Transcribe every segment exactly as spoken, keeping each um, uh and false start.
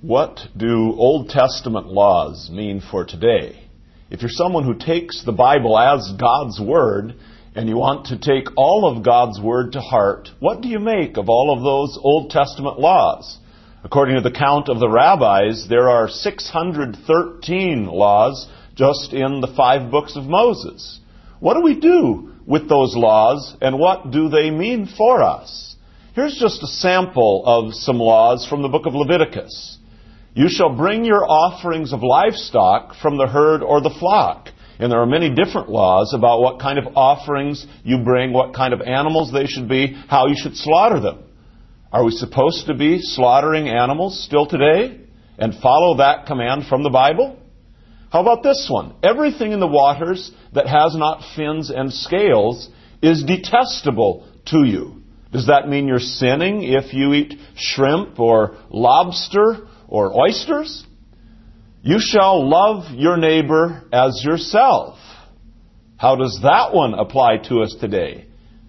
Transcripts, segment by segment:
What do Old Testament laws mean for today? If you're someone who takes the Bible as God's Word, and you want to take all of God's Word to heart, what do you make of all of those Old Testament laws? According to the count of the rabbis, there are six hundred thirteen laws just in the five books of Moses. What do we do with those laws, and what do they mean for us? Here's just a sample of some laws from the book of Leviticus. You shall bring your offerings of livestock from the herd or the flock. And there are many different laws about what kind of offerings you bring, what kind of animals they should be, how you should slaughter them. Are we supposed to be slaughtering animals still today and follow that command from the Bible? How about this one? Everything in the waters that has not fins and scales is detestable to you. Does that mean you're sinning if you eat shrimp or lobster or oysters? You shall love your neighbor as yourself. How does that one apply to us today?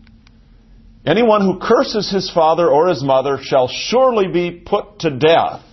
Anyone who curses his father or his mother shall surely be put to death.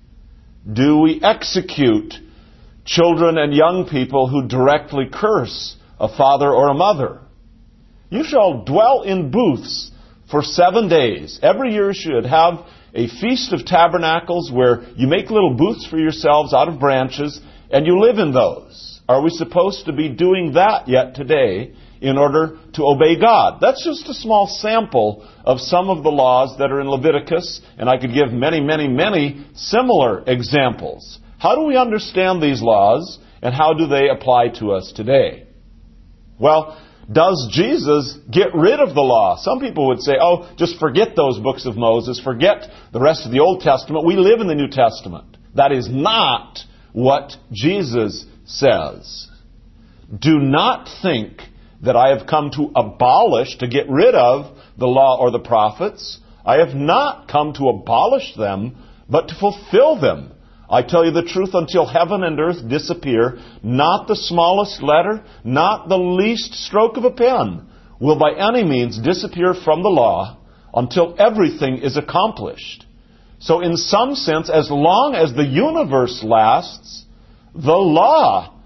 Do we execute children and young people who directly curse a father or a mother? You shall dwell in booths for seven days. Every year you should have a feast of tabernacles where you make little booths for yourselves out of branches and you live in those. Are we supposed to be doing that yet today in order to obey God? That's just a small sample of some of the laws that are in Leviticus, and I could give many, many, many similar examples. How do we understand these laws, and how do they apply to us today? Well, does Jesus get rid of the law? Some people would say, oh, just forget those books of Moses, forget the rest of the Old Testament. We live in the New Testament. That is not what Jesus says. Do not think that I have come to abolish, to get rid of the law or the prophets. I have not come to abolish them, but to fulfill them. I tell you the truth, until heaven and earth disappear, not the smallest letter, not the least stroke of a pen will by any means disappear from the law until everything is accomplished. So in some sense, as long as the universe lasts, the law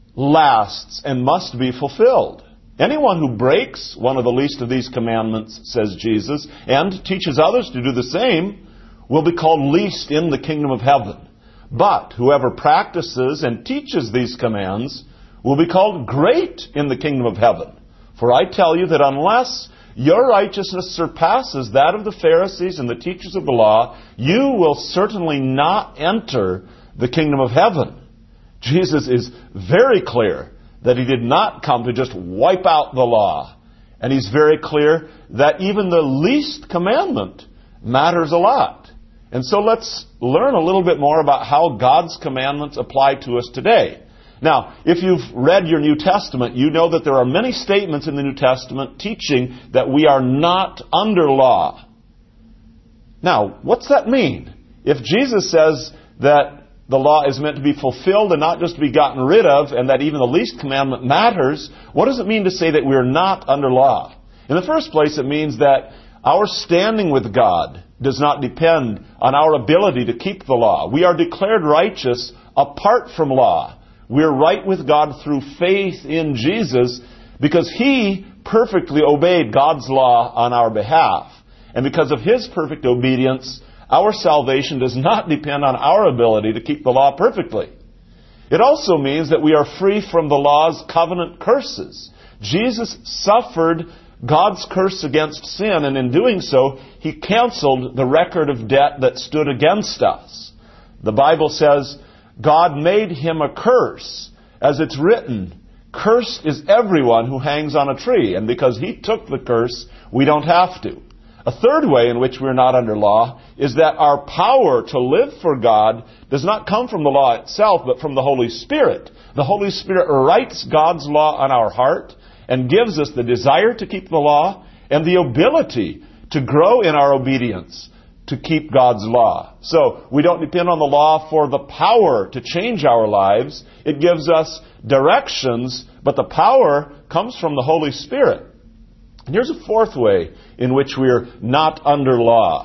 lasts and must be fulfilled. Anyone who breaks one of the least of these commandments, says Jesus, and teaches others to do the same, will be called least in the kingdom of heaven. But whoever practices and teaches these commands will be called great in the kingdom of heaven. For I tell you that unless your righteousness surpasses that of the Pharisees and the teachers of the law, you will certainly not enter the kingdom of heaven. Jesus is very clear that he did not come to just wipe out the law. And he's very clear that even the least commandment matters a lot. And so let's learn a little bit more about how God's commandments apply to us today. Now, if you've read your New Testament, you know that there are many statements in the New Testament teaching that we are not under law. Now, what's that mean? If Jesus says that the law is meant to be fulfilled and not just to be gotten rid of, and that even the least commandment matters, what does it mean to say that we are not under law? In the first place, it means that our standing with God does not depend on our ability to keep the law. We are declared righteous apart from law. We're right with God through faith in Jesus because He perfectly obeyed God's law on our behalf. And because of His perfect obedience, our salvation does not depend on our ability to keep the law perfectly. It also means that we are free from the law's covenant curses. Jesus suffered God's curse against sin, and in doing so, He canceled the record of debt that stood against us. The Bible says, God made Him a curse, as it's written, cursed is everyone who hangs on a tree, and because He took the curse, we don't have to. A third way in which we're not under law is that our power to live for God does not come from the law itself, but from the Holy Spirit. The Holy Spirit writes God's law on our heart and gives us the desire to keep the law and the ability to grow in our obedience to keep God's law. So we don't depend on the law for the power to change our lives. It gives us directions, but the power comes from the Holy Spirit. And here's a fourth way in which we're not under law.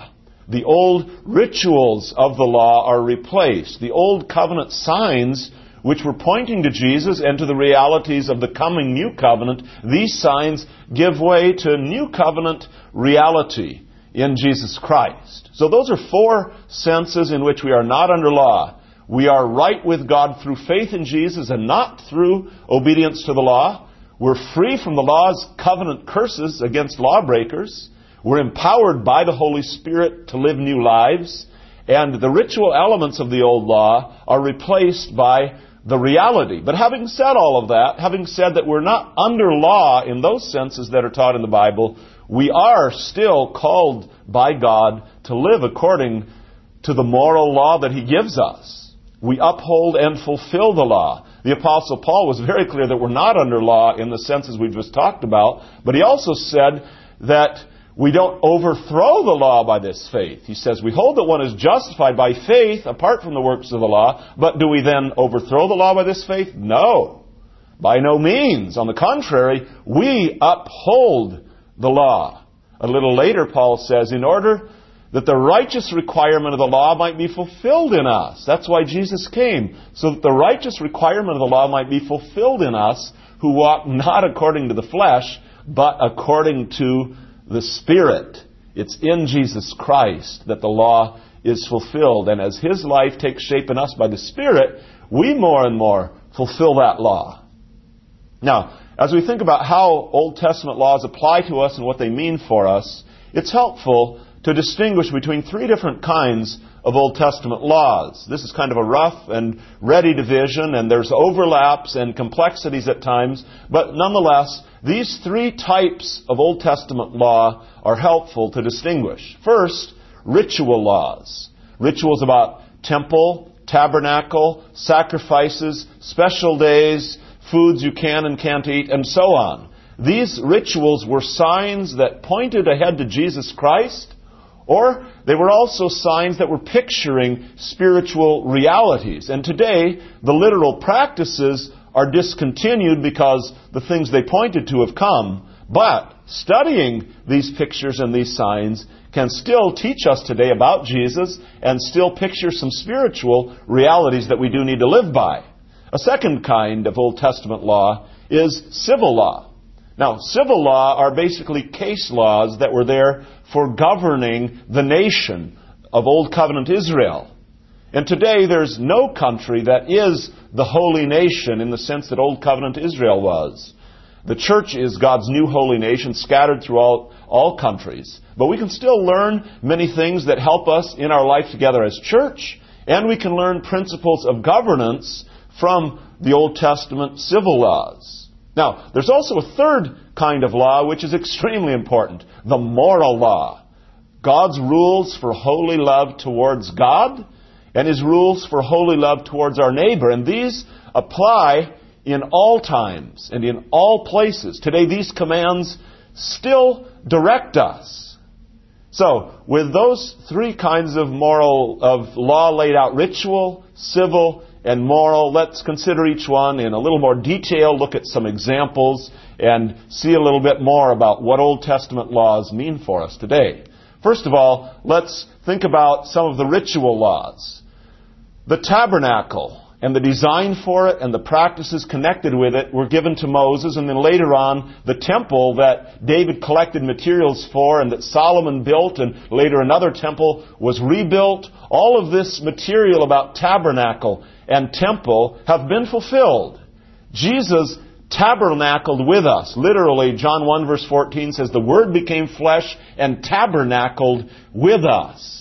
The old rituals of the law are replaced. The old covenant signs, which were pointing to Jesus and to the realities of the coming new covenant, these signs give way to new covenant reality in Jesus Christ. So those are four senses in which we are not under law. We are right with God through faith in Jesus and not through obedience to the law. We're free from the law's covenant curses against lawbreakers. We're empowered by the Holy Spirit to live new lives. And the ritual elements of the old law are replaced by the reality. But having said all of that, having said that we're not under law in those senses that are taught in the Bible, we are still called by God to live according to the moral law that He gives us. We uphold and fulfill the law. The Apostle Paul was very clear that we're not under law in the senses we've just talked about, but he also said that we don't overthrow the law by this faith. He says, we hold that one is justified by faith apart from the works of the law, but do we then overthrow the law by this faith? No. By no means. On the contrary, we uphold the law. A little later, Paul says, in order that the righteous requirement of the law might be fulfilled in us. That's why Jesus came, so that the righteous requirement of the law might be fulfilled in us, who walk not according to the flesh, but according to the Spirit. It's in Jesus Christ that the law is fulfilled. And as His life takes shape in us by the Spirit, we more and more fulfill that law. Now, as we think about how Old Testament laws apply to us and what they mean for us, it's helpful to distinguish between three different kinds of Old Testament laws. This is kind of a rough and ready division, and there's overlaps and complexities at times, but nonetheless, these three types of Old Testament law are helpful to distinguish. First, ritual laws. Rituals about temple, tabernacle, sacrifices, special days, foods you can and can't eat, and so on. These rituals were signs that pointed ahead to Jesus Christ, or they were also signs that were picturing spiritual realities. And today, the literal practices are discontinued because the things they pointed to have come. But studying these pictures and these signs can still teach us today about Jesus and still picture some spiritual realities that we do need to live by. A second kind of Old Testament law is civil law. Now, civil law are basically case laws that were there for governing the nation of Old Covenant Israel. And today there's no country that is the holy nation in the sense that Old Covenant Israel was. The church is God's new holy nation scattered throughout all countries. But we can still learn many things that help us in our life together as church, and we can learn principles of governance from the Old Testament civil laws. Now, there's also a third kind of law which is extremely important, the moral law. God's rules for holy love towards God and His rules for holy love towards our neighbor. And these apply in all times and in all places. Today, these commands still direct us. So, with those three kinds of moral, of law laid out, ritual, civil, and moral, let's consider each one in a little more detail, look at some examples, and see a little bit more about what Old Testament laws mean for us today. First of all, let's think about some of the ritual laws. The tabernacle and the design for it and the practices connected with it were given to Moses, and then later on, the temple that David collected materials for and that Solomon built, and later another temple was rebuilt. All of this material about tabernacle and temple have been fulfilled. Jesus tabernacled with us. Literally, John one verse fourteen says, the Word became flesh and tabernacled with us.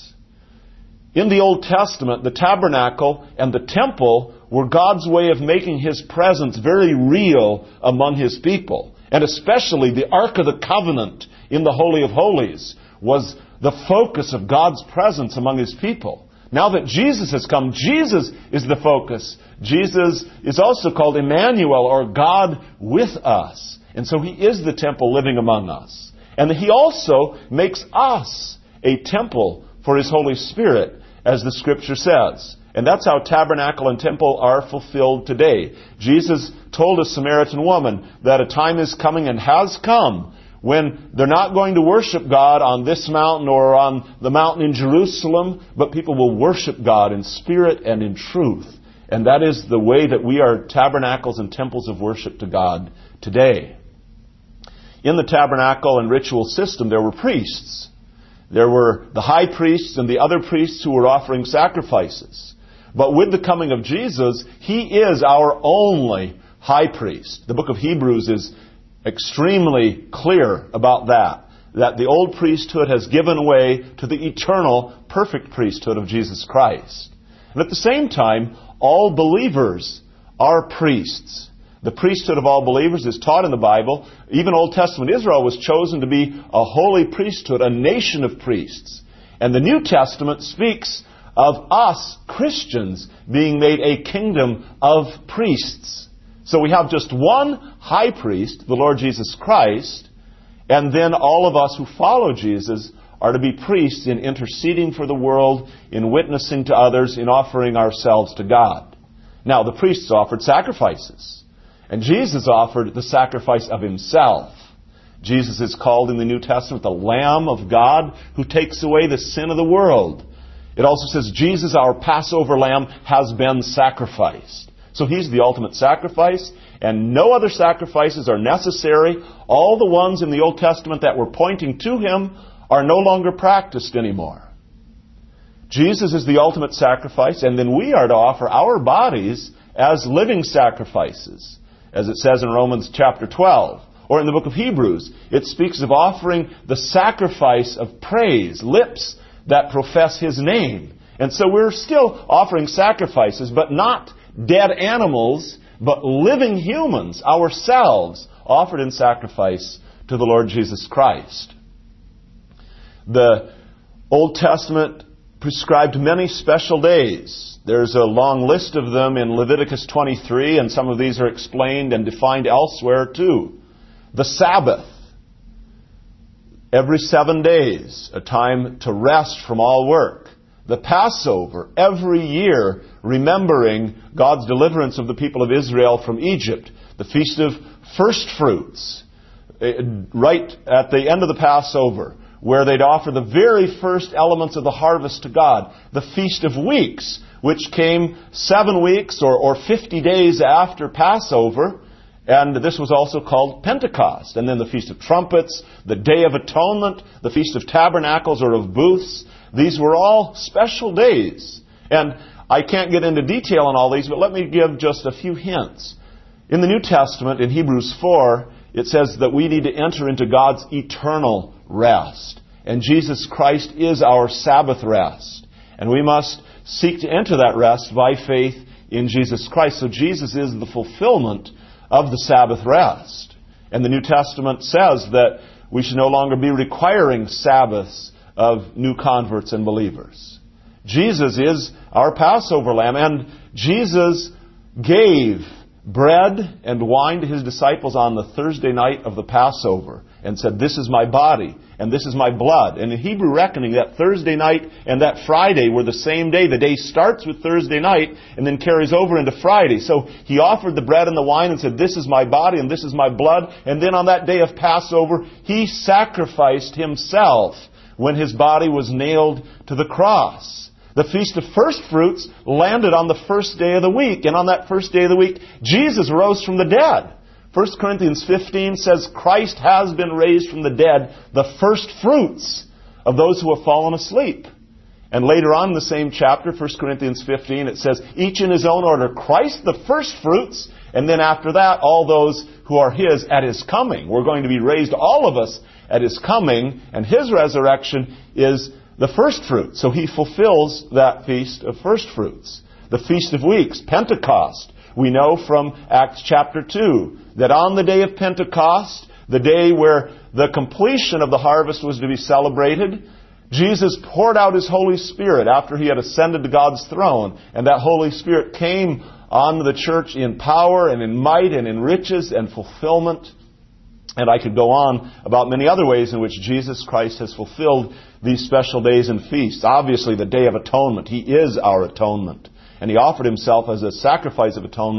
In the Old Testament, the tabernacle and the temple were God's way of making His presence very real among His people. And especially the Ark of the Covenant in the Holy of Holies was the focus of God's presence among His people. Now that Jesus has come, Jesus is the focus. Jesus is also called Emmanuel, or God with us. And so He is the temple living among us. And He also makes us a temple for His Holy Spirit, as the Scripture says. And that's how tabernacle and temple are fulfilled today. Jesus told a Samaritan woman that a time is coming and has come when they're not going to worship God on this mountain or on the mountain in Jerusalem, but people will worship God in spirit and in truth. And that is the way that we are tabernacles and temples of worship to God today. In the tabernacle and ritual system, there were priests. There were the high priests and the other priests who were offering sacrifices. But with the coming of Jesus, He is our only high priest. The book of Hebrews is extremely clear about that. That the old priesthood has given way to the eternal, perfect priesthood of Jesus Christ. And at the same time, all believers are priests. The priesthood of all believers is taught in the Bible. Even Old Testament Israel was chosen to be a holy priesthood, a nation of priests. And the New Testament speaks of us, Christians, being made a kingdom of priests. So we have just one high priest, the Lord Jesus Christ, and then all of us who follow Jesus are to be priests in interceding for the world, in witnessing to others, in offering ourselves to God. Now, the priests offered sacrifices. And Jesus offered the sacrifice of Himself. Jesus is called in the New Testament the Lamb of God who takes away the sin of the world. It also says Jesus, our Passover Lamb, has been sacrificed. So He's the ultimate sacrifice, and no other sacrifices are necessary. All the ones in the Old Testament that were pointing to Him are no longer practiced anymore. Jesus is the ultimate sacrifice, and then we are to offer our bodies as living sacrifices. As it says in Romans chapter twelve, or in the book of Hebrews, it speaks of offering the sacrifice of praise, lips that profess His name. And so we're still offering sacrifices, but not dead animals, but living humans, ourselves, offered in sacrifice to the Lord Jesus Christ. The Old Testament prescribed many special days. There's a long list of them in Leviticus twenty-three, and some of these are explained and defined elsewhere too. The Sabbath, every seven days, a time to rest from all work. The Passover, every year, remembering God's deliverance of the people of Israel from Egypt. The Feast of First Fruits, right at the end of the Passover, where they'd offer the very first elements of the harvest to God. The Feast of Weeks, which came seven weeks or, or fifty days after Passover, and this was also called Pentecost. And then the Feast of Trumpets, the Day of Atonement, the Feast of Tabernacles or of Booths. These were all special days. And I can't get into detail on all these, but let me give just a few hints. In the New Testament, in Hebrews four, it says that we need to enter into God's eternal rest. And Jesus Christ is our Sabbath rest. And we must seek to enter that rest by faith in Jesus Christ. So Jesus is the fulfillment of the Sabbath rest. And the New Testament says that we should no longer be requiring Sabbaths of new converts and believers. Jesus is our Passover lamb, and Jesus gave bread and wine to His disciples on the Thursday night of the Passover and said, "This is my body and this is my blood." And in Hebrew reckoning, that Thursday night and that Friday were the same day. The day starts with Thursday night and then carries over into Friday. So He offered the bread and the wine and said, "This is my body and this is my blood." And then on that day of Passover, He sacrificed Himself when His body was nailed to the cross. The Feast of First Fruits landed on the first day of the week. And on that first day of the week, Jesus rose from the dead. First Corinthians fifteen says Christ has been raised from the dead, the first fruits of those who have fallen asleep. And later on in the same chapter, First Corinthians fifteen, it says, each in his own order, Christ the first fruits, and then after that, all those who are His at His coming. We're going to be raised, all of us, at His coming, and His resurrection is the first fruit. So He fulfills that Feast of First Fruits. The Feast of Weeks, Pentecost. We know from Acts chapter two that on the day of Pentecost, the day where the completion of the harvest was to be celebrated, Jesus poured out His Holy Spirit after He had ascended to God's throne. And that Holy Spirit came on the church in power and in might and in riches and fulfillment. And I could go on about many other ways in which Jesus Christ has fulfilled these special days and feasts. Obviously, the Day of Atonement. He is our atonement. And He offered Himself as a sacrifice of atonement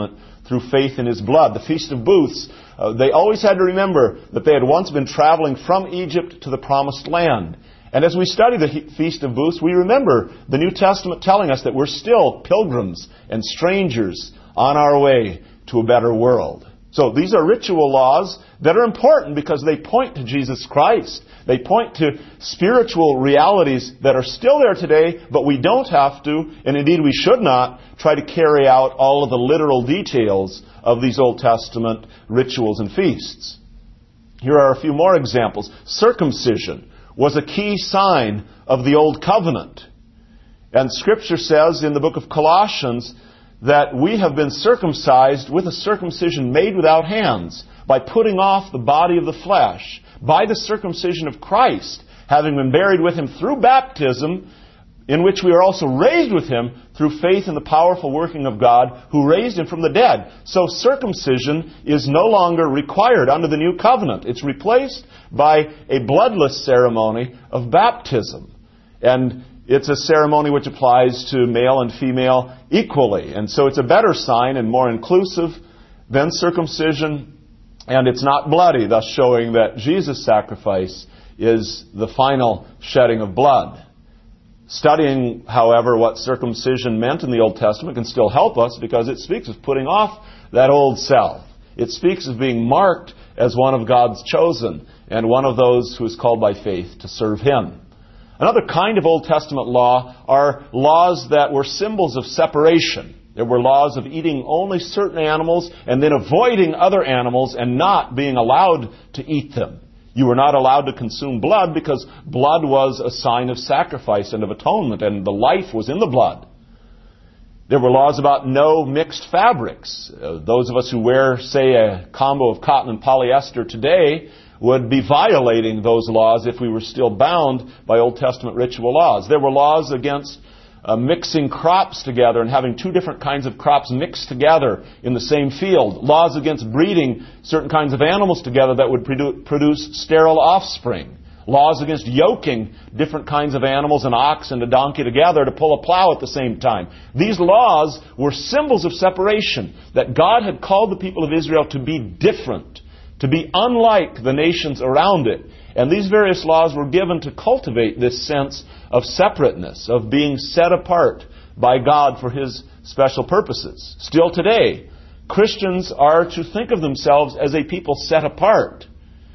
through faith in His blood. The Feast of Booths, uh, they always had to remember that they had once been traveling from Egypt to the Promised Land. And as we study the Feast of Booths, we remember the New Testament telling us that we're still pilgrims and strangers on our way to a better world. So these are ritual laws that are important because they point to Jesus Christ. They point to spiritual realities that are still there today, but we don't have to, and indeed we should not, try to carry out all of the literal details of these Old Testament rituals and feasts. Here are a few more examples. Circumcision was a key sign of the Old Covenant. And Scripture says in the book of Colossians that we have been circumcised with a circumcision made without hands, by putting off the body of the flesh, by the circumcision of Christ, having been buried with Him through baptism, in which we are also raised with Him through faith in the powerful working of God who raised Him from the dead. So circumcision is no longer required under the new covenant. It's replaced by a bloodless ceremony of baptism. And it's a ceremony which applies to male and female equally. And so it's a better sign and more inclusive than circumcision. And it's not bloody, thus showing that Jesus' sacrifice is the final shedding of blood. Studying, however, what circumcision meant in the Old Testament can still help us because it speaks of putting off that old self. It speaks of being marked as one of God's chosen and one of those who is called by faith to serve Him. Another kind of Old Testament law are laws that were symbols of separation. There were laws of eating only certain animals and then avoiding other animals and not being allowed to eat them. You were not allowed to consume blood because blood was a sign of sacrifice and of atonement, and the life was in the blood. There were laws about no mixed fabrics. Uh, those of us who wear, say, a combo of cotton and polyester today would be violating those laws if we were still bound by Old Testament ritual laws. There were laws against uh, mixing crops together and having two different kinds of crops mixed together in the same field. Laws against breeding certain kinds of animals together that would produ- produce sterile offspring. Laws against yoking different kinds of animals, an ox and a donkey together to pull a plow at the same time. These laws were symbols of separation, that God had called the people of Israel to be different, to be unlike the nations around it. And these various laws were given to cultivate this sense of separateness, of being set apart by God for His special purposes. Still today, Christians are to think of themselves as a people set apart,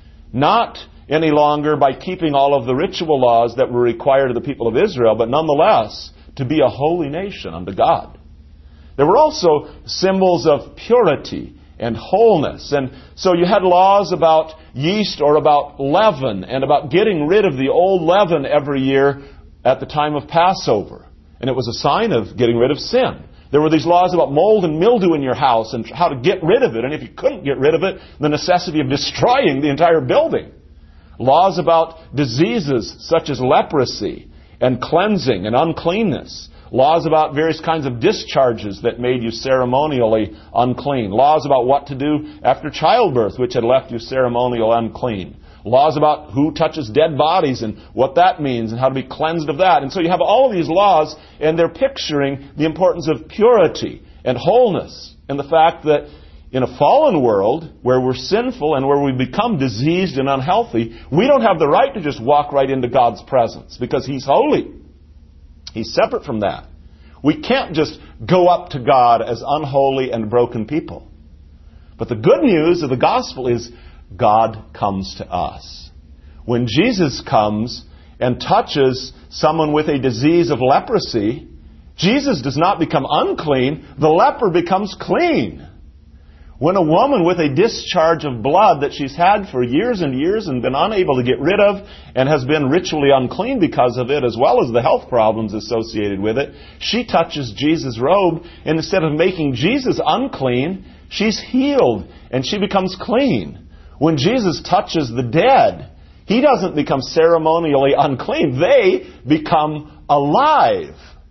not any longer by keeping all of the ritual laws that were required of the people of Israel, but nonetheless to be a holy nation unto God. There were also symbols of purity and wholeness. And so you had laws about yeast or about leaven and about getting rid of the old leaven every year at the time of Passover. And it was a sign of getting rid of sin. There were these laws about mold and mildew in your house and how to get rid of it. And if you couldn't get rid of it, the necessity of destroying the entire building. Laws about diseases such as leprosy and cleansing and uncleanness. Laws about various kinds of discharges that made you ceremonially unclean. Laws about what to do after childbirth, which had left you ceremonially unclean. Laws about who touches dead bodies and what that means and how to be cleansed of that. And so you have all of these laws, and they're picturing the importance of purity and wholeness and the fact that in a fallen world where we're sinful and where we become diseased and unhealthy, we don't have the right to just walk right into God's presence because He's holy. He's separate from that. We can't just go up to God as unholy and broken people. But the good news of the gospel is God comes to us. When Jesus comes and touches someone with a disease of leprosy, Jesus does not become unclean. The leper becomes clean. When a woman with a discharge of blood that she's had for years and years and been unable to get rid of and has been ritually unclean because of it, as well as the health problems associated with it, she touches Jesus' robe, and instead of making Jesus unclean, she's healed and she becomes clean. When Jesus touches the dead, He doesn't become ceremonially unclean. They become alive.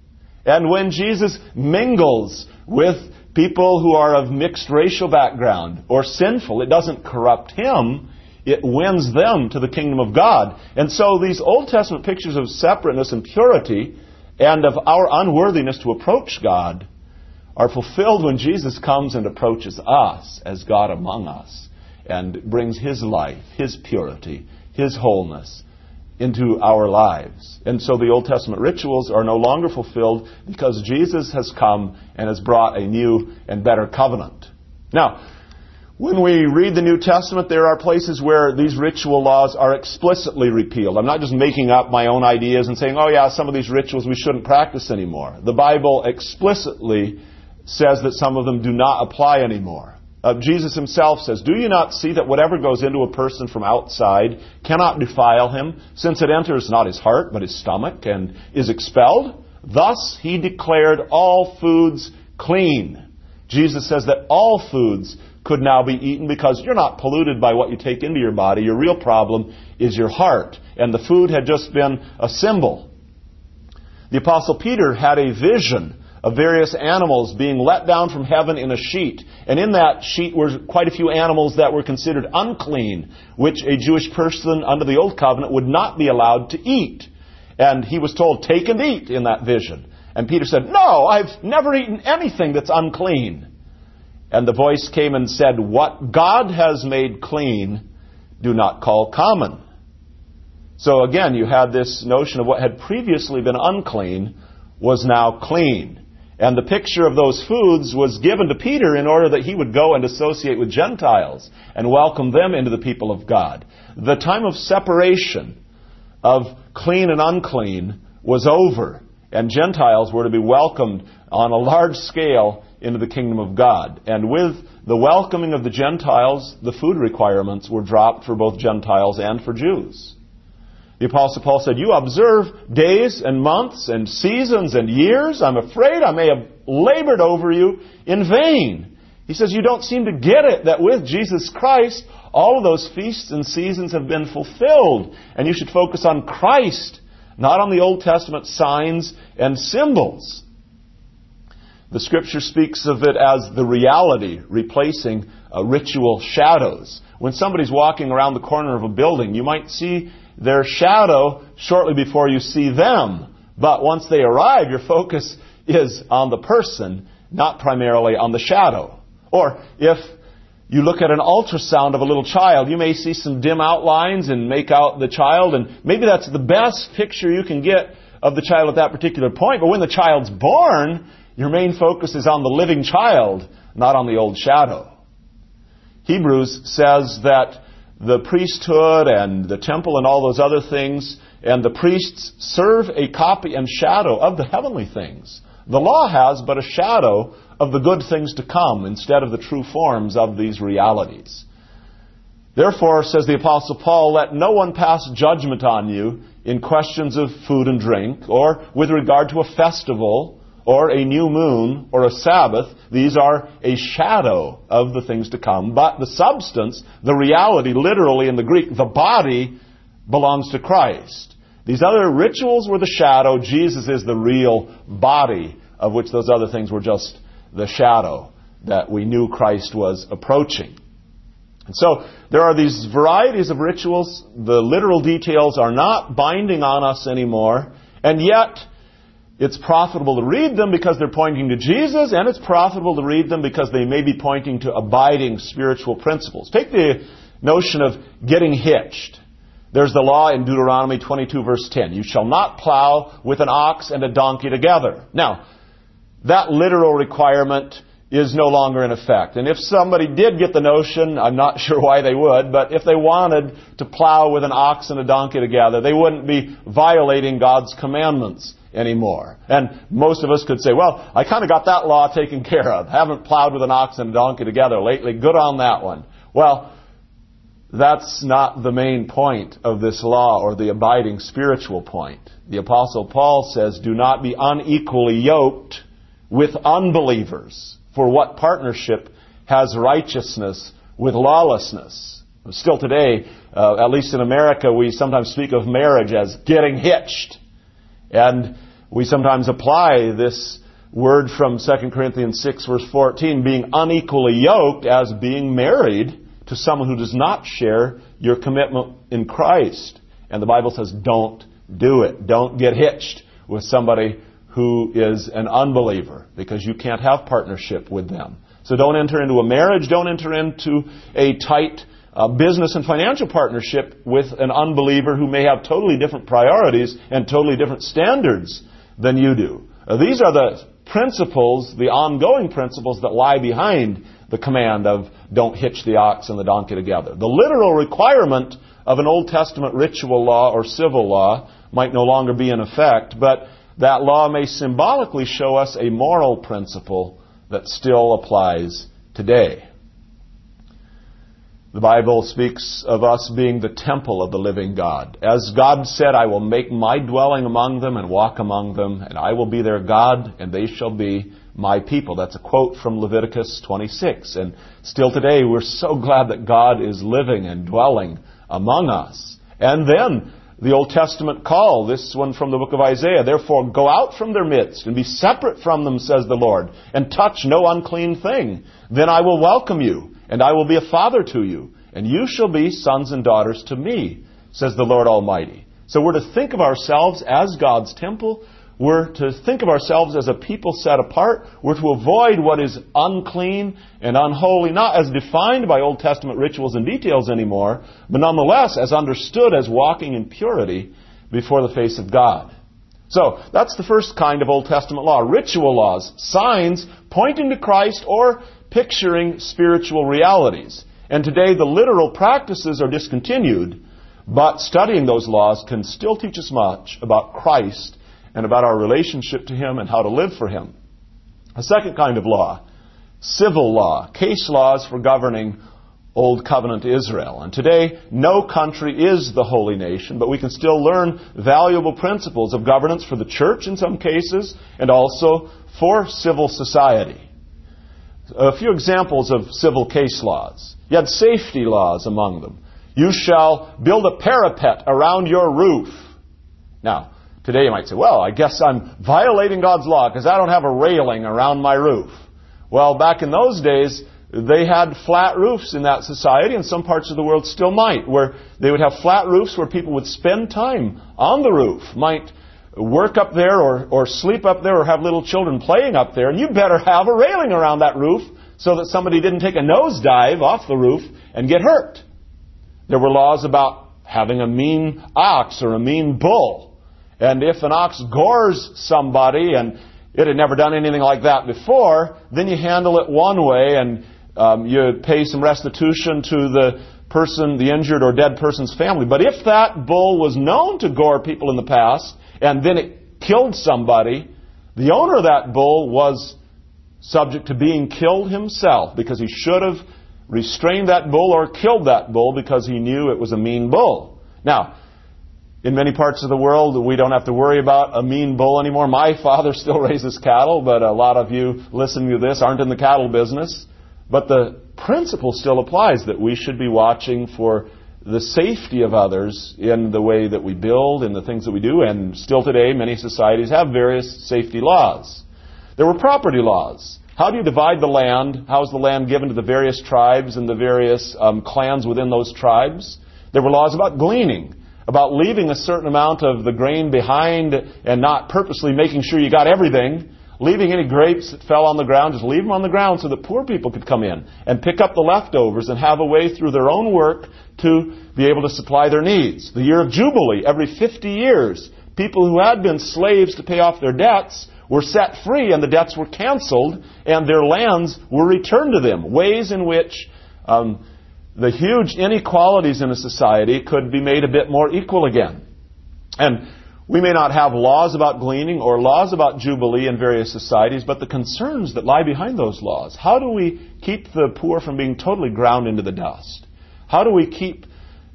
And when Jesus mingles with people who are of mixed racial background or sinful, it doesn't corrupt Him. It wins them to the kingdom of God. And so these Old Testament pictures of separateness and purity and of our unworthiness to approach God are fulfilled when Jesus comes and approaches us as God among us and brings His life, His purity, His wholeness into our lives. And so the Old Testament rituals are no longer fulfilled because Jesus has come and has brought a new and better covenant. Now, when we read the New Testament, there are places where these ritual laws are explicitly repealed. I'm not just making up my own ideas and saying, oh yeah, some of these rituals we shouldn't practice anymore. The Bible explicitly says that some of them do not apply anymore. Uh, Jesus Himself says, do you not see that whatever goes into a person from outside cannot defile him, since it enters not his heart, but his stomach, and is expelled? Thus He declared all foods clean. Jesus says that all foods could now be eaten because you're not polluted by what you take into your body. Your real problem is your heart. And the food had just been a symbol. The Apostle Peter had a vision of various animals being let down from heaven in a sheet. And in that sheet were quite a few animals that were considered unclean, which a Jewish person under the Old Covenant would not be allowed to eat. And he was told, take and eat in that vision. And Peter said, no, I've never eaten anything that's unclean. And the voice came and said, what God has made clean, do not call common. So again, you had this notion of what had previously been unclean was now clean. And the picture of those foods was given to Peter in order that he would go and associate with Gentiles and welcome them into the people of God. The time of separation of clean and unclean was over, and Gentiles were to be welcomed on a large scale into the kingdom of God. And with the welcoming of the Gentiles, the food requirements were dropped for both Gentiles and for Jews. The Apostle Paul said, you observe days and months and seasons and years. I'm afraid I may have labored over you in vain. He says, you don't seem to get it that with Jesus Christ, all of those feasts and seasons have been fulfilled. And you should focus on Christ, not on the Old Testament signs and symbols. The Scripture speaks of it as the reality replacing uh, ritual shadows. When somebody's walking around the corner of a building, you might see their shadow shortly before you see them. But once they arrive, your focus is on the person, not primarily on the shadow. Or if you look at an ultrasound of a little child, you may see some dim outlines and make out the child, and maybe that's the best picture you can get of the child at that particular point. But when the child's born, your main focus is on the living child, not on the old shadow. Hebrews says that the priesthood and the temple and all those other things and the priests serve a copy and shadow of the heavenly things. The law has but a shadow of the good things to come instead of the true forms of these realities. Therefore, says the Apostle Paul, let no one pass judgment on you in questions of food and drink, or with regard to a festival, or a new moon, or a Sabbath. These are a shadow of the things to come. But the substance, the reality, literally in the Greek, the body, belongs to Christ. These other rituals were the shadow. Jesus is the real body, of which those other things were just the shadow that we knew Christ was approaching. And so there are these varieties of rituals. The literal details are not binding on us anymore. And yet, it's profitable to read them because they're pointing to Jesus, and it's profitable to read them because they may be pointing to abiding spiritual principles. Take the notion of getting hitched. There's the law in Deuteronomy twenty-two, verse ten. You shall not plow with an ox and a donkey together. Now, that literal requirement is no longer in effect. And if somebody did get the notion, I'm not sure why they would, but if they wanted to plow with an ox and a donkey together, they wouldn't be violating God's commandments anymore. And most of us could say, well, I kind of got that law taken care of. Haven't plowed with an ox and a donkey together lately. Good on that one. Well, that's not the main point of this law or the abiding spiritual point. The Apostle Paul says, do not be unequally yoked with unbelievers. For what partnership has righteousness with lawlessness? Still today, uh, at least in America, we sometimes speak of marriage as getting hitched. And we sometimes apply this word from Second Corinthians six, verse fourteen, being unequally yoked, as being married to someone who does not share your commitment in Christ. And the Bible says, don't do it. Don't get hitched with somebody who is an unbeliever, because you can't have partnership with them. So don't enter into a marriage, don't enter into a tight uh, business and financial partnership with an unbeliever who may have totally different priorities and totally different standards than you do. Uh, these are the principles, the ongoing principles that lie behind the command of don't hitch the ox and the donkey together. The literal requirement of an Old Testament ritual law or civil law might no longer be in effect, but that law may symbolically show us a moral principle that still applies today. The Bible speaks of us being the temple of the living God. As God said, I will make my dwelling among them and walk among them, and I will be their God, and they shall be my people. That's a quote from Leviticus twenty-six. And still today, we're so glad that God is living and dwelling among us. And then the Old Testament call, this one from the book of Isaiah, therefore go out from their midst and be separate from them, says the Lord, and touch no unclean thing. Then I will welcome you, and I will be a father to you, and you shall be sons and daughters to me, says the Lord Almighty. So we're to think of ourselves as God's temple. We're to think of ourselves as a people set apart. We're to avoid what is unclean and unholy, not as defined by Old Testament rituals and details anymore, but nonetheless as understood as walking in purity before the face of God. So that's the first kind of Old Testament law, ritual laws, signs pointing to Christ or picturing spiritual realities. And today the literal practices are discontinued, but studying those laws can still teach us much about Christ and about our relationship to Him and how to live for Him. A second kind of law, civil law, case laws for governing Old Covenant Israel. And today, no country is the holy nation, but we can still learn valuable principles of governance for the church in some cases, and also for civil society. A few examples of civil case laws. You had safety laws among them. You shall build a parapet around your roof. Now, today you might say, well, I guess I'm violating God's law because I don't have a railing around my roof. Well, back in those days, they had flat roofs in that society, and some parts of the world still might, where they would have flat roofs where people would spend time on the roof, might work up there or, or sleep up there or have little children playing up there, and you better have a railing around that roof so that somebody didn't take a nosedive off the roof and get hurt. There were laws about having a mean ox or a mean bull. And if an ox gores somebody and it had never done anything like that before, then you handle it one way and um, you pay some restitution to the person, the injured or dead person's family. But if that bull was known to gore people in the past and then it killed somebody, the owner of that bull was subject to being killed himself because he should have restrained that bull or killed that bull because he knew it was a mean bull. Now, in many parts of the world, we don't have to worry about a mean bull anymore. My father still raises cattle, but a lot of you listening to this aren't in the cattle business. But the principle still applies that we should be watching for the safety of others in the way that we build and the things that we do. And still today, many societies have various safety laws. There were property laws. How do you divide the land? How is the land given to the various tribes and the various um, clans within those tribes? There were laws about gleaning, about leaving a certain amount of the grain behind and not purposely making sure you got everything, leaving any grapes that fell on the ground, just leave them on the ground so that poor people could come in and pick up the leftovers and have a way through their own work to be able to supply their needs. The year of Jubilee, every fifty years, people who had been slaves to pay off their debts were set free and the debts were canceled and their lands were returned to them. Ways in which um, the huge inequalities in a society could be made a bit more equal again. And we may not have laws about gleaning or laws about Jubilee in various societies, but the concerns that lie behind those laws. How do we keep the poor from being totally ground into the dust? How do we keep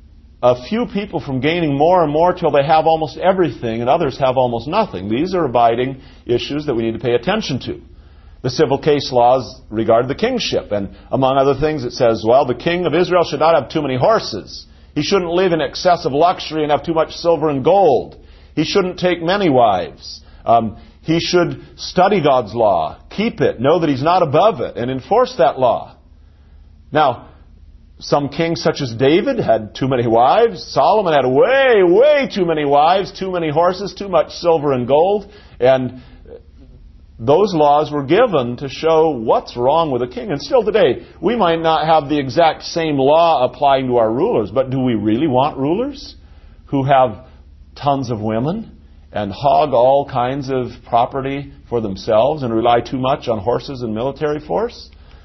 a few people from gaining more and more till they have almost everything and others have almost nothing? These are abiding issues that we need to pay attention to. The civil case laws regard the kingship, and among other things it says, well, the king of Israel should not have too many horses. He shouldn't live in excessive luxury and have too much silver and gold. He shouldn't take many wives. Um, he should study God's law, keep it, know that he's not above it, and enforce that law. Now, some kings such as David had too many wives. Solomon had way, way too many wives, too many horses, too much silver and gold. And those laws were given to show what's wrong with a king. And still today, we might not have the exact same law applying to our rulers, but do we really want rulers who have tons of women and hog all kinds of property for themselves and rely too much on horses and military force?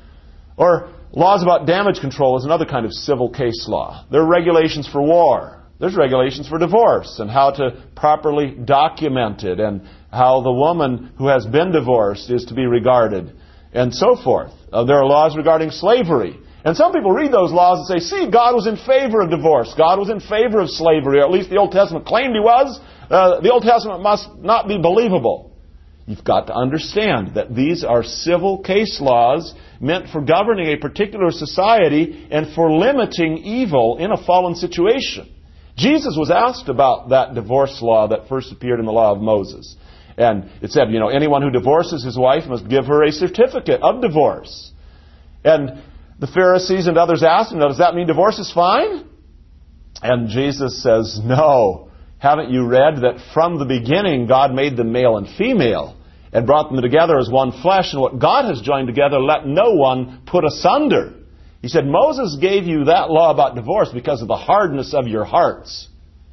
Or laws about damage control is another kind of civil case law. There are regulations for war. There's regulations for divorce and how to properly document it and how the woman who has been divorced is to be regarded and so forth. Uh, there are laws regarding slavery. And some people read those laws and say, see, God was in favor of divorce. God was in favor of slavery, or at least the Old Testament claimed He was. Uh, the Old Testament must not be believable. You've got to understand that these are civil case laws meant for governing a particular society and for limiting evil in a fallen situation. Jesus was asked about that divorce law that first appeared in the law of Moses. And it said, you know, anyone who divorces his wife must give her a certificate of divorce. And the Pharisees and others asked him, does that mean divorce is fine? And Jesus says, no. Haven't you read that from the beginning God made them male and female and brought them together as one flesh, and what God has joined together let no one put asunder? He said, Moses gave you that law about divorce because of the hardness of your hearts.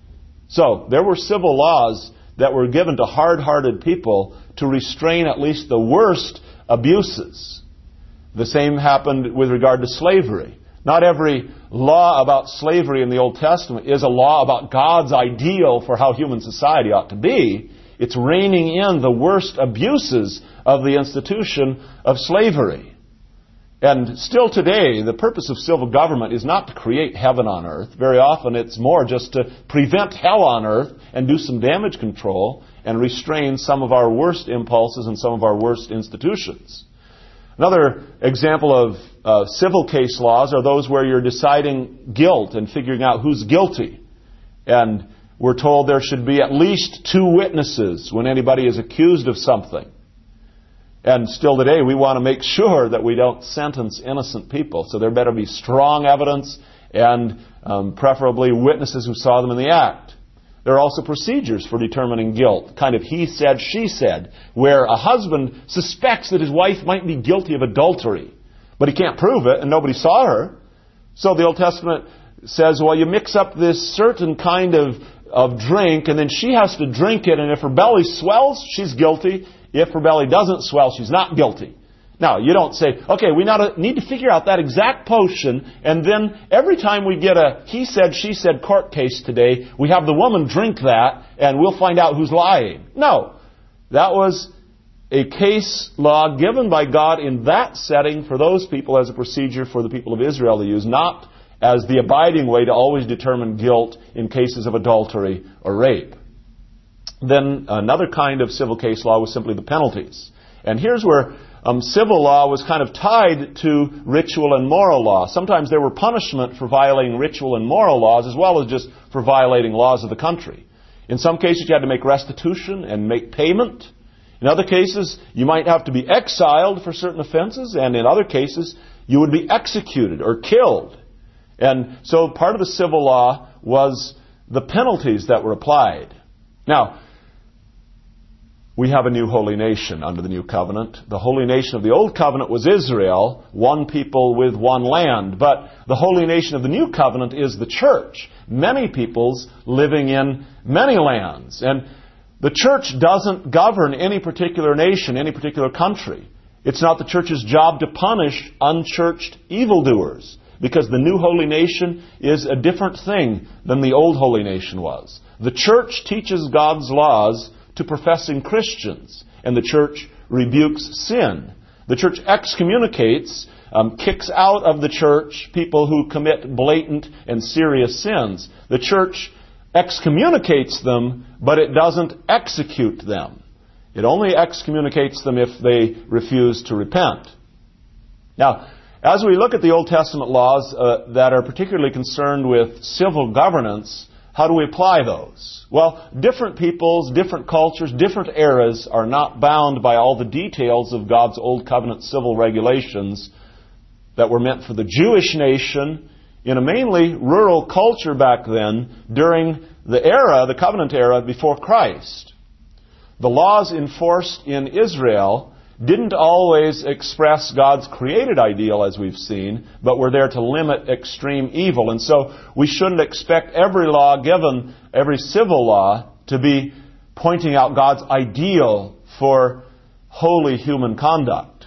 So, there were civil laws that were given to hard-hearted people to restrain at least the worst abuses. The same happened with regard to slavery. Not every law about slavery in the Old Testament is a law about God's ideal for how human society ought to be. It's reining in the worst abuses of the institution of slavery. And still today, the purpose of civil government is not to create heaven on earth. Very often it's more just to prevent hell on earth and do some damage control and restrain some of our worst impulses and some of our worst institutions. Another example of uh, civil case laws are those where you're deciding guilt and figuring out who's guilty. And we're told there should be at least two witnesses when anybody is accused of something. And still today, we want to make sure that we don't sentence innocent people. So there better be strong evidence and um, preferably witnesses who saw them in the act. There are also procedures for determining guilt, kind of he said, she said, where a husband suspects that his wife might be guilty of adultery, but he can't prove it and nobody saw her. So the Old Testament says, well, you mix up this certain kind of, of drink, and then she has to drink it, and if her belly swells, she's guilty. If her belly doesn't swell, she's not guilty. Now, you don't say, okay, we need to figure out that exact potion, and then every time we get a he said, she said court case today, we have the woman drink that, and we'll find out who's lying. No. That was a case law given by God in that setting for those people as a procedure for the people of Israel to use, not as the abiding way to always determine guilt in cases of adultery or rape. Then another kind of civil case law was simply the penalties. And here's where um, civil law was kind of tied to ritual and moral law. Sometimes there were punishment for violating ritual and moral laws as well as just for violating laws of the country. In some cases you had to make restitution and make payment. In other cases you might have to be exiled for certain offenses, and in other cases you would be executed or killed. And so part of the civil law was the penalties that were applied. Now, we have a new holy nation under the new covenant. The holy nation of the old covenant was Israel, one people with one land. But the holy nation of the new covenant is the church, many peoples living in many lands. And the church doesn't govern any particular nation, any particular country. It's not the church's job to punish unchurched evildoers, because the new holy nation is a different thing than the old holy nation was. The church teaches God's laws to professing Christians, and the church rebukes sin. The church excommunicates, um, kicks out of the church people who commit blatant and serious sins. The church excommunicates them, but it doesn't execute them. It only excommunicates them if they refuse to repent. Now, as we look at the Old Testament laws uh, that are particularly concerned with civil governance, how do we apply those? Well, different peoples, different cultures, different eras are not bound by all the details of God's Old Covenant civil regulations that were meant for the Jewish nation in a mainly rural culture back then during the era, the covenant era, before Christ. The laws enforced in Israel didn't always express God's created ideal, as we've seen, but were there to limit extreme evil. And so we shouldn't expect every law given, every civil law, to be pointing out God's ideal for holy human conduct.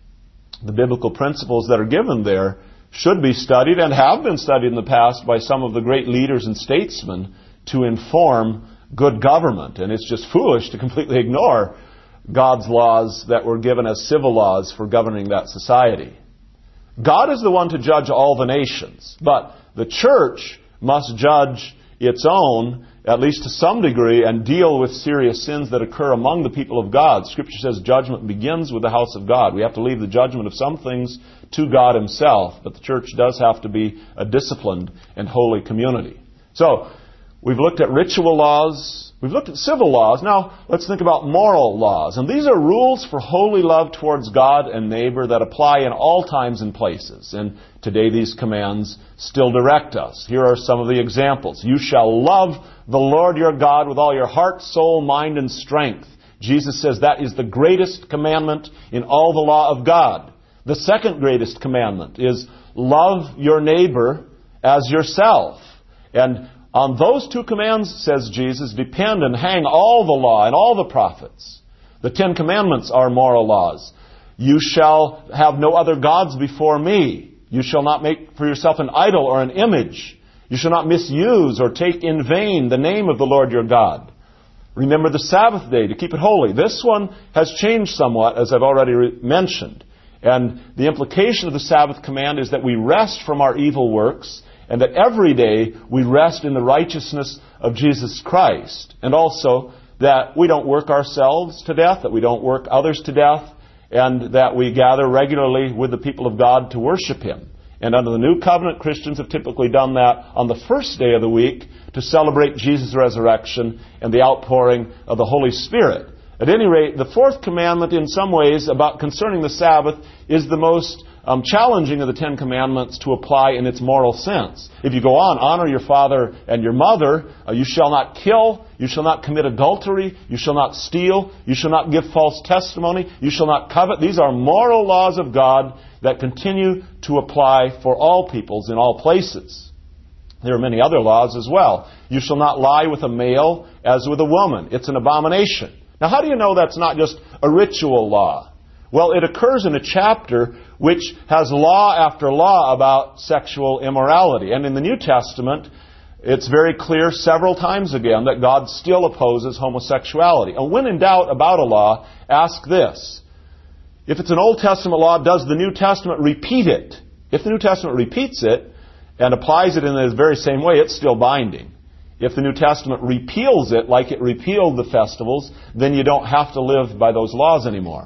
The biblical principles that are given there should be studied and have been studied in the past by some of the great leaders and statesmen to inform good government. And it's just foolish to completely ignore God's laws that were given as civil laws for governing that society. God is the one to judge all the nations, but the church must judge its own, at least to some degree, and deal with serious sins that occur among the people of God. Scripture says judgment begins with the house of God. We have to leave the judgment of some things to God Himself, but the church does have to be a disciplined and holy community. So, we've looked at ritual laws, we've looked at civil laws. Now, let's think about moral laws. And these are rules for holy love towards God and neighbor that apply in all times and places. And today these commands still direct us. Here are some of the examples. You shall love the Lord your God with all your heart, soul, mind, and strength. Jesus says that is the greatest commandment in all the law of God. The second greatest commandment is love your neighbor as yourself. And on those two commands, says Jesus, depend and hang all the law and all the prophets. The Ten Commandments are moral laws. You shall have no other gods before me. You shall not make for yourself an idol or an image. You shall not misuse or take in vain the name of the Lord your God. Remember the Sabbath day to keep it holy. This one has changed somewhat, as I've already re- mentioned. And the implication of the Sabbath command is that we rest from our evil works, and that every day we rest in the righteousness of Jesus Christ. And also that we don't work ourselves to death, that we don't work others to death, and that we gather regularly with the people of God to worship Him. And under the New Covenant, Christians have typically done that on the first day of the week to celebrate Jesus' resurrection and the outpouring of the Holy Spirit. At any rate, the fourth commandment in some ways about concerning the Sabbath is the most um, challenging of the Ten Commandments to apply in its moral sense. If you go on, honor your father and your mother, uh, you shall not kill, you shall not commit adultery, you shall not steal, you shall not give false testimony, you shall not covet. These are moral laws of God that continue to apply for all peoples in all places. There are many other laws as well. You shall not lie with a male as with a woman. It's an abomination. Now, how do you know that's not just a ritual law? Well, it occurs in a chapter which has law after law about sexual immorality. And in the New Testament, it's very clear several times again that God still opposes homosexuality. And when in doubt about a law, ask this. If it's an Old Testament law, does the New Testament repeat it? If the New Testament repeats it and applies it in the very same way, it's still binding. If the New Testament repeals it like it repealed the festivals, then you don't have to live by those laws anymore.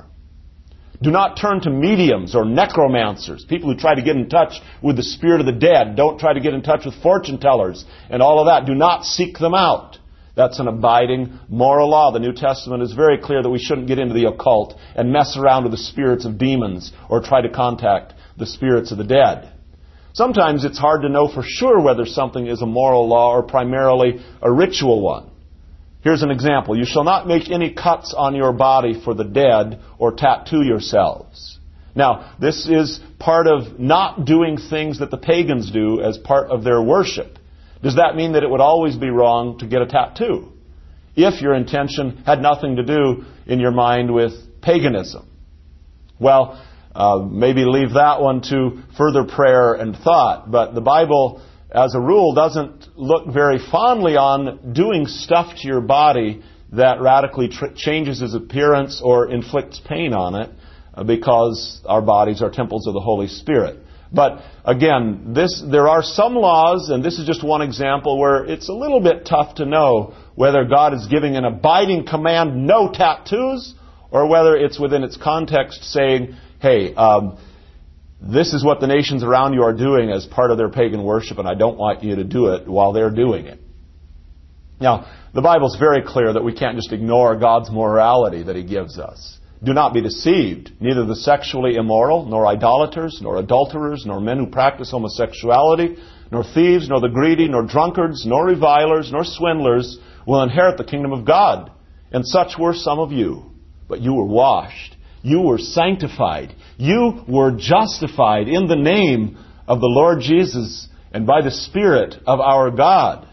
Do not turn to mediums or necromancers, people who try to get in touch with the spirit of the dead. Don't try to get in touch with fortune tellers and all of that. Do not seek them out. That's an abiding moral law. The New Testament is very clear that we shouldn't get into the occult and mess around with the spirits of demons or try to contact the spirits of the dead. Sometimes it's hard to know for sure whether something is a moral law or primarily a ritual one. Here's an example. You shall not make any cuts on your body for the dead or tattoo yourselves. Now, this is part of not doing things that the pagans do as part of their worship. Does that mean that it would always be wrong to get a tattoo if your intention had nothing to do in your mind with paganism? Well, uh, maybe leave that one to further prayer and thought. But the Bible, as a rule, doesn't look very fondly on doing stuff to your body that radically tr- changes its appearance or inflicts pain on it, uh, because our bodies are temples of the Holy Spirit. But again, this there are some laws, and this is just one example, where it's a little bit tough to know whether God is giving an abiding command, no tattoos, or whether it's within its context saying, hey, um, this is what the nations around you are doing as part of their pagan worship, and I don't want you to do it while they're doing it. Now, the Bible's very clear that we can't just ignore God's morality that He gives us. Do not be deceived. Neither the sexually immoral, nor idolaters, nor adulterers, nor men who practice homosexuality, nor thieves, nor the greedy, nor drunkards, nor revilers, nor swindlers will inherit the kingdom of God. And such were some of you. But you were washed, You were sanctified. You were justified in the name of the Lord Jesus and by the Spirit of our God.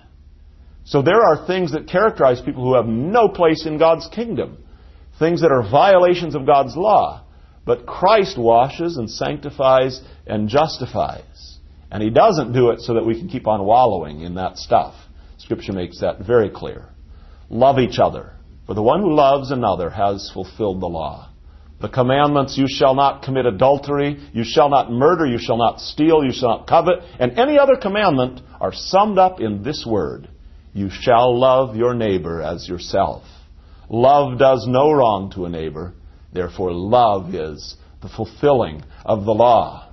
So there are things that characterize people who have no place in God's kingdom. Things that are violations of God's law. But Christ washes and sanctifies and justifies. And He doesn't do it so that we can keep on wallowing in that stuff. Scripture makes that very clear. Love each other. For the one who loves another has fulfilled the law. The commandments, you shall not commit adultery, you shall not murder, you shall not steal, you shall not covet, and any other commandment are summed up in this word. You shall love your neighbor as yourself. Love does no wrong to a neighbor. Therefore, love is the fulfilling of the law.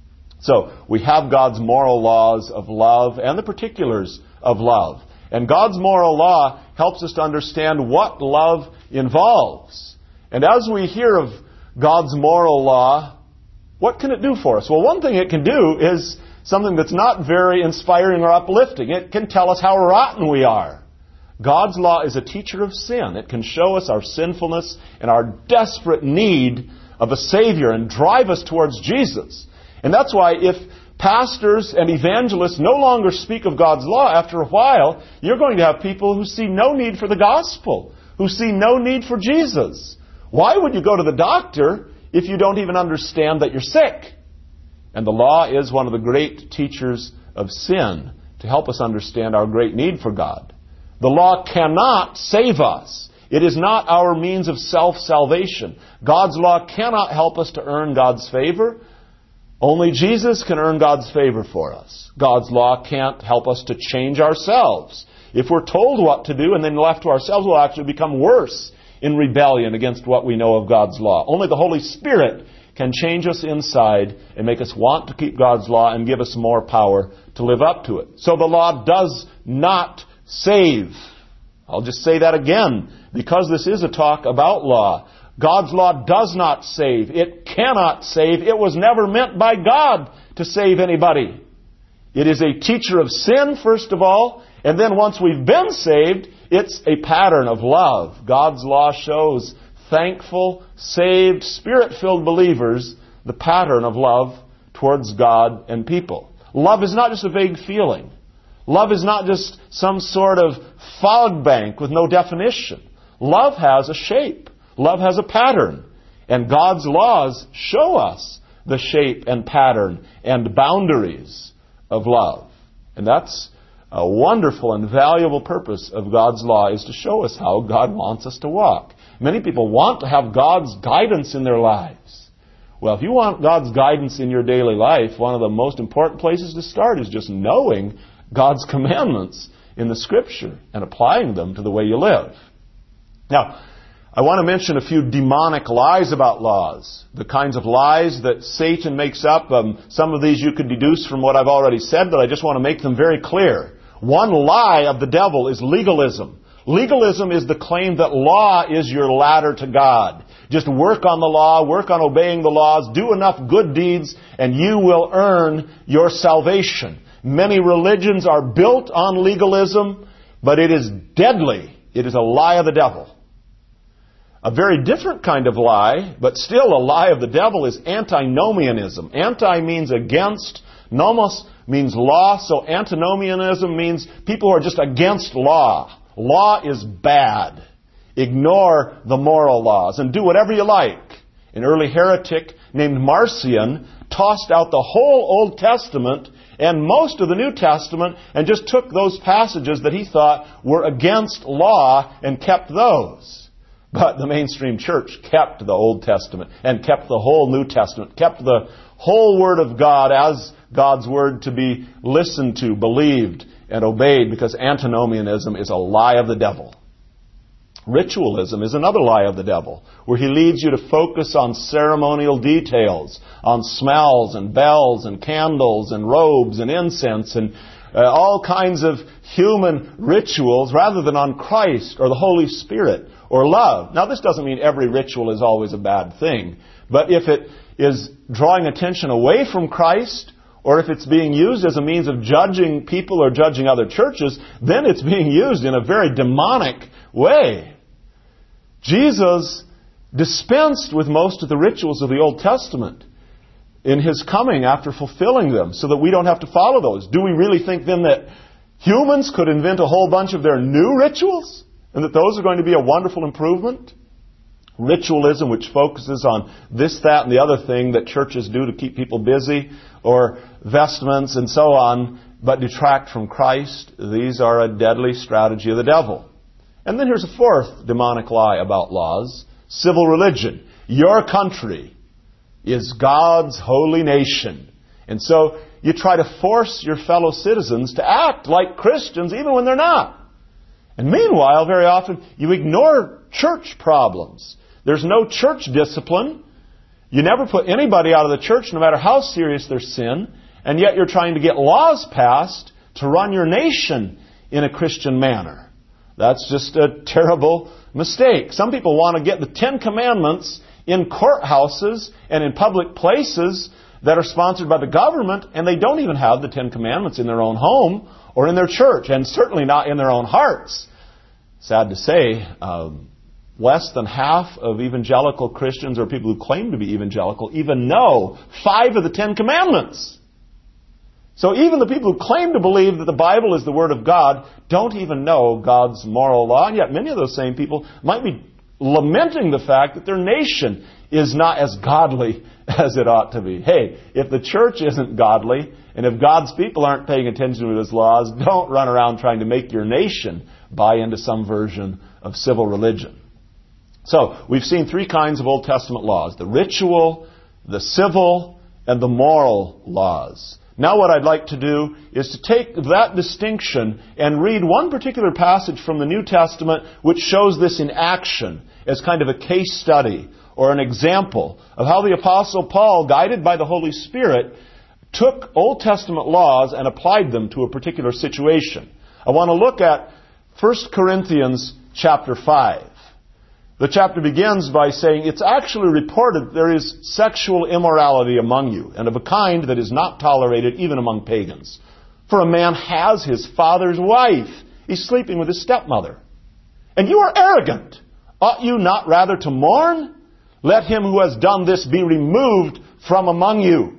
So, we have God's moral laws of love and the particulars of love. And God's moral law helps us to understand what love involves. And as we hear of God's moral law, what can it do for us? Well, one thing it can do is something that's not very inspiring or uplifting. It can tell us how rotten we are. God's law is a teacher of sin. It can show us our sinfulness and our desperate need of a Savior and drive us towards Jesus. And that's why if pastors and evangelists no longer speak of God's law, after a while, you're going to have people who see no need for the gospel, who see no need for Jesus. Why would you go to the doctor if you don't even understand that you're sick? And the law is one of the great teachers of sin to help us understand our great need for God. The law cannot save us. It is not our means of self-salvation. God's law cannot help us to earn God's favor. Only Jesus can earn God's favor for us. God's law can't help us to change ourselves. If we're told what to do and then left to ourselves, we'll actually become worse in rebellion against what we know of God's law. Only the Holy Spirit can change us inside and make us want to keep God's law and give us more power to live up to it. So the law does not save. I'll just say that again, because this is a talk about law. God's law does not save. It cannot save. It was never meant by God to save anybody. It is a teacher of sin, first of all, and then once we've been saved, it's a pattern of love. God's law shows thankful, saved, Spirit-filled believers the pattern of love towards God and people. Love is not just a vague feeling. Love is not just some sort of fog bank with no definition. Love has a shape. Love has a pattern. And God's laws show us the shape and pattern and boundaries of love. And that's a wonderful and valuable purpose of God's law, is to show us how God wants us to walk. Many people want to have God's guidance in their lives. Well, if you want God's guidance in your daily life, one of the most important places to start is just knowing God's commandments in the Scripture and applying them to the way you live. Now, I want to mention a few demonic lies about laws. The kinds of lies that Satan makes up. Um, some of these you could deduce from what I've already said, but I just want to make them very clear. One lie of the devil is legalism. Legalism is the claim that law is your ladder to God. Just work on the law, work on obeying the laws, do enough good deeds, and you will earn your salvation. Many religions are built on legalism, but it is deadly. It is a lie of the devil. A very different kind of lie, but still a lie of the devil, is antinomianism. Anti means against. Nomos means law. So antinomianism means people who are just against law. Law is bad. Ignore the moral laws and do whatever you like. An early heretic named Marcion tossed out the whole Old Testament and most of the New Testament and just took those passages that he thought were against law and kept those. But the mainstream church kept the Old Testament and kept the whole New Testament, kept the whole Word of God as God's Word to be listened to, believed, and obeyed, because antinomianism is a lie of the devil. Ritualism is another lie of the devil, where he leads you to focus on ceremonial details, on smells and bells and candles and robes and incense and uh, all kinds of human rituals, rather than on Christ or the Holy Spirit or love. Now, this doesn't mean every ritual is always a bad thing, but if it is drawing attention away from Christ, or if it's being used as a means of judging people or judging other churches, then it's being used in a very demonic way. Jesus dispensed with most of the rituals of the Old Testament in His coming after fulfilling them so that we don't have to follow those. Do we really think then that humans could invent a whole bunch of their new rituals and that those are going to be a wonderful improvement? Ritualism, which focuses on this, that, and the other thing that churches do to keep people busy, or vestments and so on, but detract from Christ. These are a deadly strategy of the devil. And then here's a fourth demonic lie about laws. Civil religion. Your country is God's holy nation. And so you try to force your fellow citizens to act like Christians even when they're not. And meanwhile, very often, you ignore church problems. There's no church discipline. You never put anybody out of the church, no matter how serious their sin. And yet you're trying to get laws passed to run your nation in a Christian manner. That's just a terrible mistake. Some people want to get the Ten Commandments in courthouses and in public places that are sponsored by the government, and they don't even have the Ten Commandments in their own home or in their church, and certainly not in their own hearts. Sad to say, um, less than half of evangelical Christians or people who claim to be evangelical even know five of the Ten Commandments. So even the people who claim to believe that the Bible is the Word of God don't even know God's moral law. And yet many of those same people might be lamenting the fact that their nation is not as godly as it ought to be. Hey, if the church isn't godly, and if God's people aren't paying attention to His laws, don't run around trying to make your nation buy into some version of civil religion. So, we've seen three kinds of Old Testament laws. The ritual, the civil, and the moral laws. Now what I'd like to do is to take that distinction and read one particular passage from the New Testament which shows this in action as kind of a case study or an example of how the Apostle Paul, guided by the Holy Spirit, took Old Testament laws and applied them to a particular situation. I want to look at First Corinthians chapter five. The chapter begins by saying, it's actually reported there is sexual immorality among you, and of a kind that is not tolerated even among pagans. For a man has his father's wife. He's sleeping with his stepmother. And you are arrogant. Ought you not rather to mourn? Let him who has done this be removed from among you.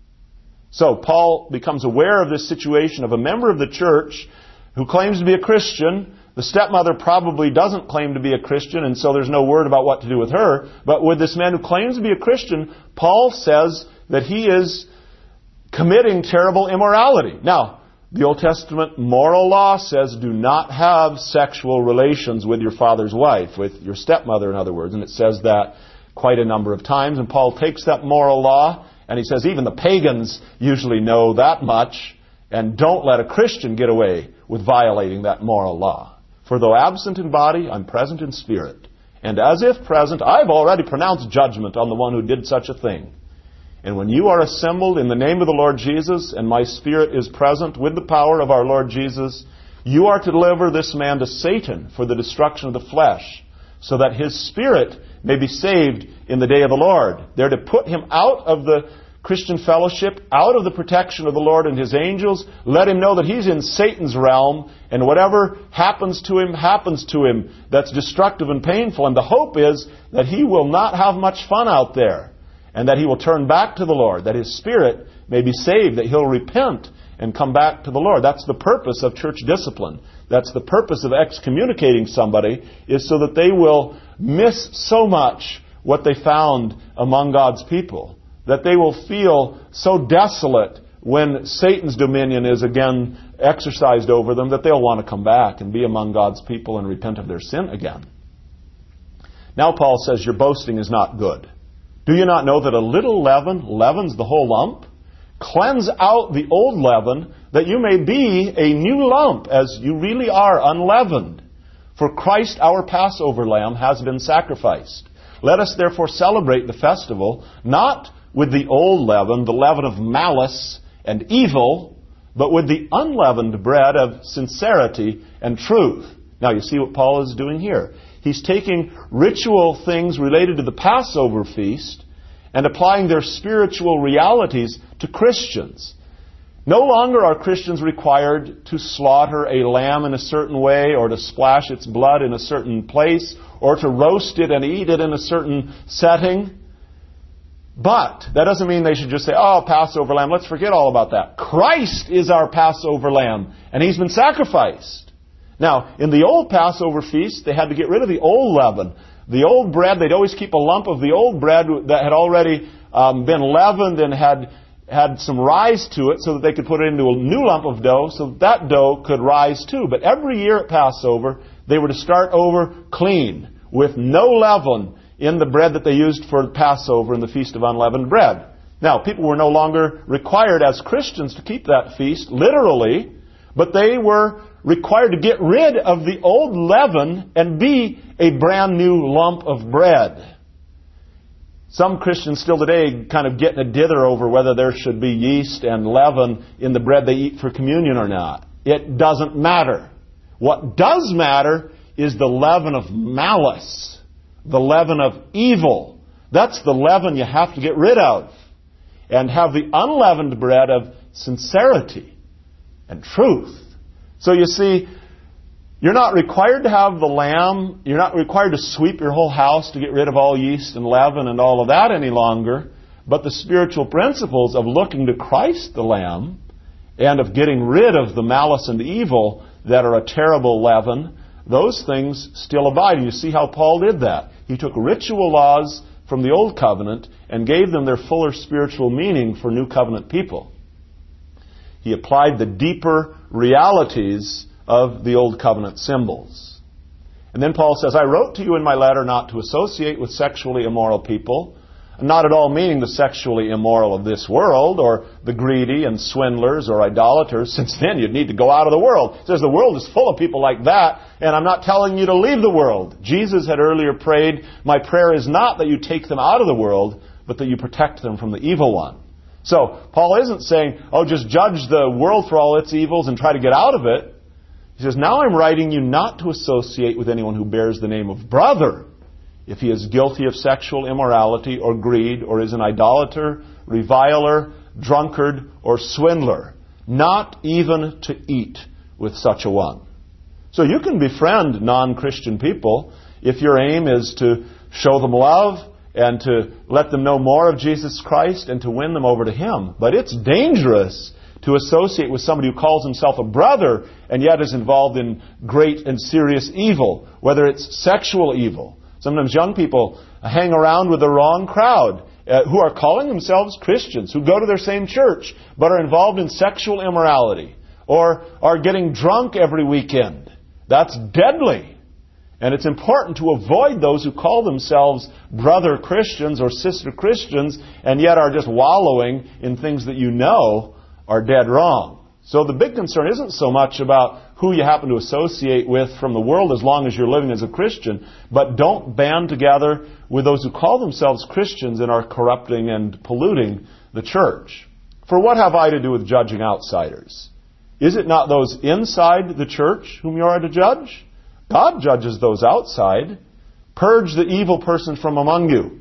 So Paul becomes aware of this situation of a member of the church who claims to be a Christian. The stepmother probably doesn't claim to be a Christian, and so there's no word about what to do with her. But with this man who claims to be a Christian, Paul says that he is committing terrible immorality. Now, the Old Testament moral law says do not have sexual relations with your father's wife, with your stepmother, in other words. And it says that quite a number of times. And Paul takes that moral law, and he says even the pagans usually know that much, and don't let a Christian get away with violating that moral law. For though absent in body, I'm present in spirit. And as if present, I've already pronounced judgment on the one who did such a thing. And when you are assembled in the name of the Lord Jesus, and my spirit is present with the power of our Lord Jesus, you are to deliver this man to Satan for the destruction of the flesh, so that his spirit may be saved in the day of the Lord. They're to put him out of the Christian fellowship, out of the protection of the Lord and His angels. Let him know that he's in Satan's realm, and whatever happens to him, happens to him that's destructive and painful. And the hope is that he will not have much fun out there, and that he will turn back to the Lord, that his spirit may be saved, that he'll repent and come back to the Lord. That's the purpose of church discipline. That's the purpose of excommunicating somebody, is so that they will miss so much what they found among God's people, that they will feel so desolate when Satan's dominion is again exercised over them that they'll want to come back and be among God's people and repent of their sin again. Now Paul says, your boasting is not good. Do you not know that a little leaven leavens the whole lump? Cleanse out the old leaven, that you may be a new lump, as you really are unleavened. For Christ our Passover lamb has been sacrificed. Let us therefore celebrate the festival, not with the old leaven, the leaven of malice and evil, but with the unleavened bread of sincerity and truth. Now you see what Paul is doing here. He's taking ritual things related to the Passover feast and applying their spiritual realities to Christians. No longer are Christians required to slaughter a lamb in a certain way, or to splash its blood in a certain place, or to roast it and eat it in a certain setting. But that doesn't mean they should just say, oh, Passover lamb, let's forget all about that. Christ is our Passover lamb, and He's been sacrificed. Now, in the old Passover feast, they had to get rid of the old leaven. The old bread, they'd always keep a lump of the old bread that had already um, been leavened and had had some rise to it so that they could put it into a new lump of dough so that, that dough could rise too. But every year at Passover, they were to start over clean with no leaven in the bread that they used for Passover and the Feast of Unleavened Bread. Now, people were no longer required as Christians to keep that feast literally, but they were required to get rid of the old leaven and be a brand new lump of bread. Some Christians still today kind of get in a dither over whether there should be yeast and leaven in the bread they eat for communion or not. It doesn't matter. What does matter is the leaven of malice, the leaven of evil. That's the leaven you have to get rid of. And have the unleavened bread of sincerity and truth. So you see, you're not required to have the lamb. You're not required to sweep your whole house to get rid of all yeast and leaven and all of that any longer. But the spiritual principles of looking to Christ the Lamb and of getting rid of the malice and evil that are a terrible leaven, those things still abide. And you see how Paul did that. He took ritual laws from the Old Covenant and gave them their fuller spiritual meaning for New Covenant people. He applied the deeper realities of the Old Covenant symbols. And then Paul says, I wrote to you in my letter not to associate with sexually immoral people, not at all meaning the sexually immoral of this world, or the greedy and swindlers or idolaters, since then you'd need to go out of the world. He says the world is full of people like that, and I'm not telling you to leave the world. Jesus had earlier prayed, my prayer is not that you take them out of the world, but that you protect them from the evil one. So, Paul isn't saying, oh, just judge the world for all its evils and try to get out of it. He says, now I'm writing you not to associate with anyone who bears the name of brother, if he is guilty of sexual immorality or greed, or is an idolater, reviler, drunkard, or swindler. Not even to eat with such a one. So you can befriend non-Christian people if your aim is to show them love and to let them know more of Jesus Christ and to win them over to Him. But it's dangerous to associate with somebody who calls himself a brother and yet is involved in great and serious evil, whether it's sexual evil. Sometimes young people hang around with the wrong crowd uh, who are calling themselves Christians, who go to their same church, but are involved in sexual immorality or are getting drunk every weekend. That's deadly. And it's important to avoid those who call themselves brother Christians or sister Christians and yet are just wallowing in things that you know are dead wrong. So the big concern isn't so much about who you happen to associate with from the world as long as you're living as a Christian, but don't band together with those who call themselves Christians and are corrupting and polluting the church. For what have I to do with judging outsiders? Is it not those inside the church whom you are to judge? God judges those outside. Purge the evil person from among you.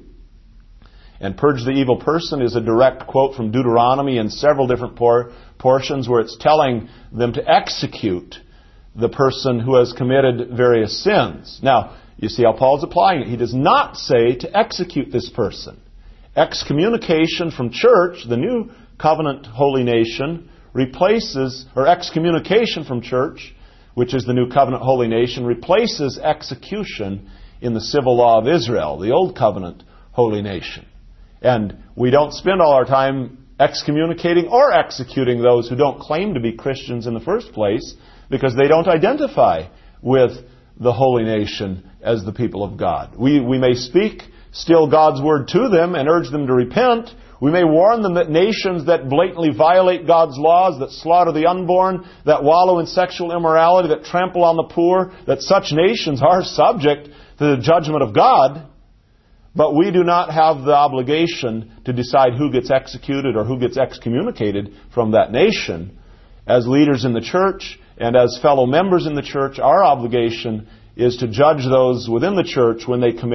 And purge the evil person is a direct quote from Deuteronomy in several different por- portions where it's telling them to execute the person who has committed various sins. Now, you see how Paul's applying it. He does not say to execute this person. Excommunication from church, the new covenant holy nation, replaces, or excommunication from church, which is the new covenant holy nation, replaces execution in the civil law of Israel, the old covenant holy nation. And we don't spend all our time excommunicating or executing those who don't claim to be Christians in the first place because they don't identify with the holy nation as the people of God. We, we may speak still God's word to them and urge them to repent. We may warn them that nations that blatantly violate God's laws, that slaughter the unborn, that wallow in sexual immorality, that trample on the poor, that such nations are subject to the judgment of God. But we do not have the obligation to decide who gets executed or who gets excommunicated from that nation. As leaders in the church and as fellow members in the church, our obligation is to judge those within the church when they commit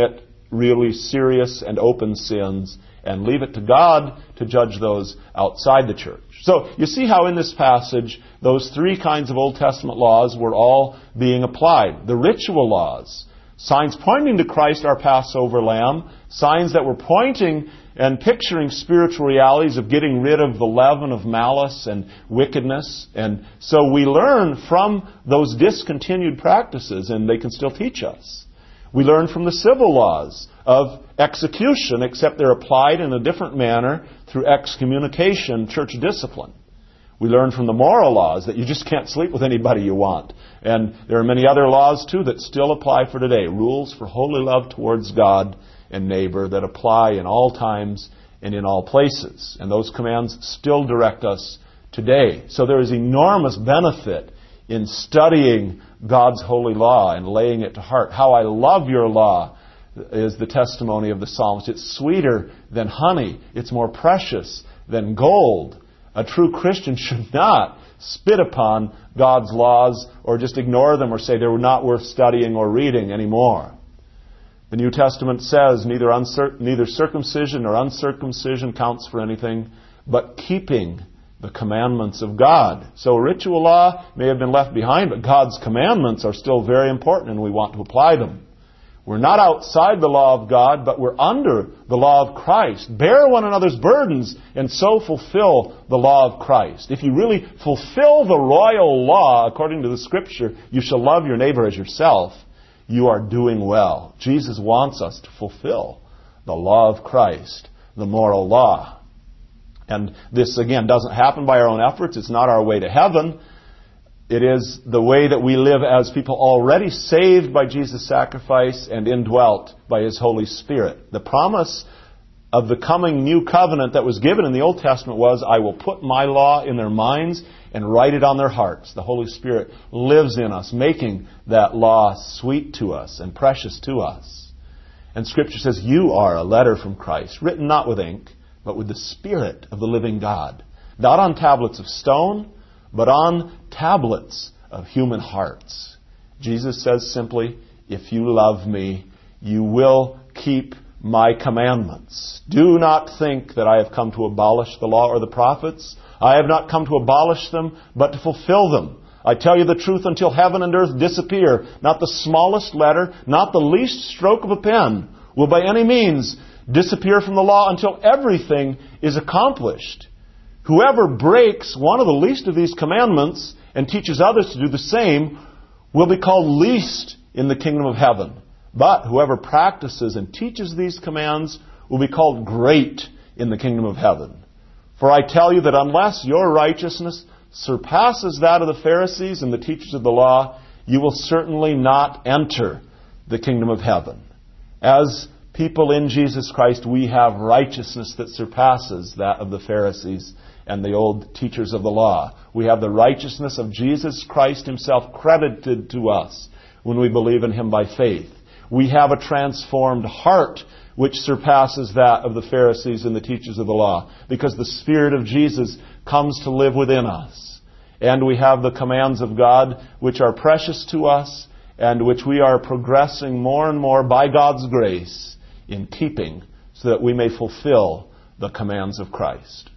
really serious and open sins, and leave it to God to judge those outside the church. So you see how in this passage those three kinds of Old Testament laws were all being applied. The ritual laws, signs pointing to Christ, our Passover lamb, signs that were pointing and picturing spiritual realities of getting rid of the leaven of malice and wickedness. And so we learn from those discontinued practices, and they can still teach us. We learn from the civil laws of execution, except they're applied in a different manner through excommunication, church discipline. We learn from the moral laws that you just can't sleep with anybody you want. And there are many other laws, too, that still apply for today. Rules for holy love towards God and neighbor that apply in all times and in all places. And those commands still direct us today. So there is enormous benefit in studying God's holy law and laying it to heart. How I love your law is the testimony of the psalmist. It's sweeter than honey. It's more precious than gold. A true Christian should not spit upon God's laws or just ignore them or say they're not worth studying or reading anymore. The New Testament says neither, uncir- neither circumcision nor uncircumcision counts for anything, but keeping the commandments of God. So ritual law may have been left behind, but God's commandments are still very important and we want to apply them. We're not outside the law of God, but we're under the law of Christ. Bear one another's burdens and so fulfill the law of Christ. If you really fulfill the royal law according to the Scripture, you shall love your neighbor as yourself, you are doing well. Jesus wants us to fulfill the law of Christ, the moral law. And this, again, doesn't happen by our own efforts. It's not our way to heaven. It is the way that we live as people already saved by Jesus' sacrifice and indwelt by His Holy Spirit. The promise of the coming new covenant that was given in the Old Testament was, I will put my law in their minds and write it on their hearts. The Holy Spirit lives in us, making that law sweet to us and precious to us. And Scripture says, you are a letter from Christ, written not with ink, but with the Spirit of the living God. Not on tablets of stone, but on tablets of human hearts. Jesus says simply, if you love me, you will keep my commandments. Do not think that I have come to abolish the law or the prophets. I have not come to abolish them, but to fulfill them. I tell you the truth, until heaven and earth disappear, not the smallest letter, not the least stroke of a pen will by any means disappear from the law until everything is accomplished. Whoever breaks one of the least of these commandments and teaches others to do the same will be called least in the kingdom of heaven. But whoever practices and teaches these commands will be called great in the kingdom of heaven. For I tell you that unless your righteousness surpasses that of the Pharisees and the teachers of the law, you will certainly not enter the kingdom of heaven. As people in Jesus Christ, we have righteousness that surpasses that of the Pharisees and the old teachers of the law. We have the righteousness of Jesus Christ Himself credited to us when we believe in Him by faith. We have a transformed heart which surpasses that of the Pharisees and the teachers of the law, because the Spirit of Jesus comes to live within us. And we have the commands of God which are precious to us and which we are progressing more and more by God's grace in keeping, so that we may fulfill the commands of Christ.